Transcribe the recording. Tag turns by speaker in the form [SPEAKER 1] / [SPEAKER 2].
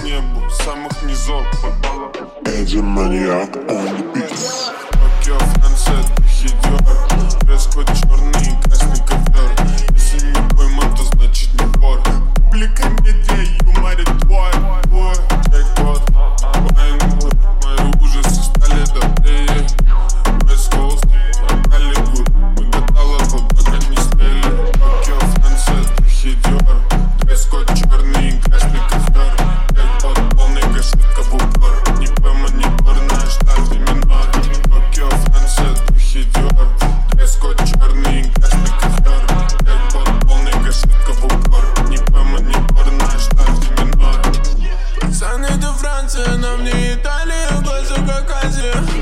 [SPEAKER 1] к небу, самых низов попало.
[SPEAKER 2] Эдди Маниак on the beat.
[SPEAKER 1] Токио, Франция, Тахидер. Дресс-код черный и красный ковер. Если не пойман, то значит не вор. Публика медиа юморит твой джекпот. Вайнвуд, мои ужасы стали добрее. West Coast, Голливуд, мы каталогу пока не стели. Токио, Франция, Тахидер. Дресс-код черный и красный ковер. Джекпот, полный гашетка в упор. Не пойман, не порная, штаты минор. Токио, Франция, Тахидер. Дресс-код черный и красный ковер. Джекпот, полный гашетка в упор. Не пойман, не порная, штаты минор.
[SPEAKER 3] Пацаны, это Франция, нам не Италия, глаза как Азия.